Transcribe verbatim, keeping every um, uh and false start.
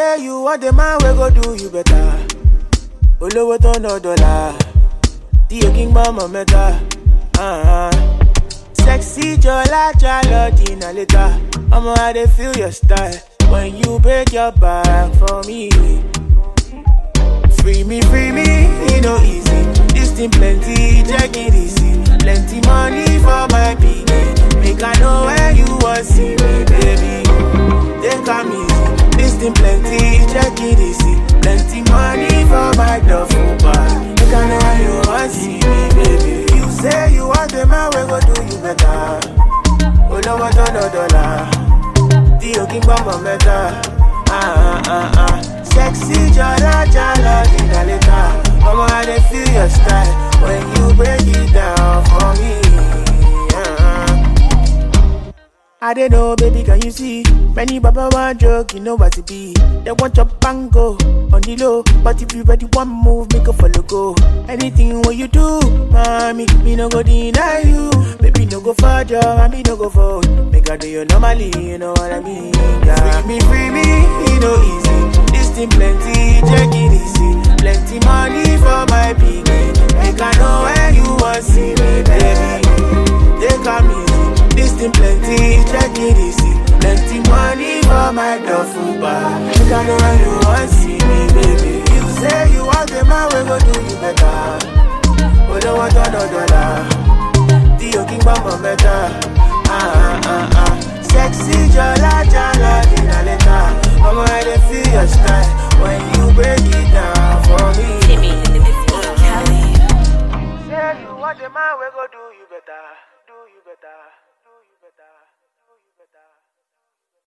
say you want the man we go do you better. Olowo to no dollar. The king mama meta. Uh-huh. Sexy jola jala dina later. I'ma how they feel your style when you break your back for me. Free me, free me, you know easy. This thing plenty, check it easy. Plenty money for my piggy. Make I know where you want see me, baby. They come easy. This thing plenty, check it easy. Plenty money for my duffel bag. Make I know where you want see me, baby. You say you want the man, we go do you better. Oh no, what no dollar. The king bomb better. Ah ah ah ah. Sexy jala jala dina later. Mama, how they feel your style when you break it down for me. Uh-huh. I don't know, baby, can you see? Many baba want joke, you know what it be. They want your bango on the low, but if you ready one move, make a follow go. Anything what you do, mommy, me no go deny you. Baby, no go for job, and me no go for. Make I do you normally, you know what I mean? Yeah. Free me, free me, you know easy. This thing plenty, check it easy. Plenty money for my piggy. Make I know where you want see me, baby. They come easy. This thing plenty, check it easy. Plenty money for my duffel bag. Make I know where you want see me, baby. You say you want the man, we go do you better. We don't want no dollar. The king bamba better. Ah ah ah. Sexy jala jala dina later. Mama, how they feel your style when you break it down for me. Timmy, Kelly. Say you want the man, we go do you better. Do you better. Do you better.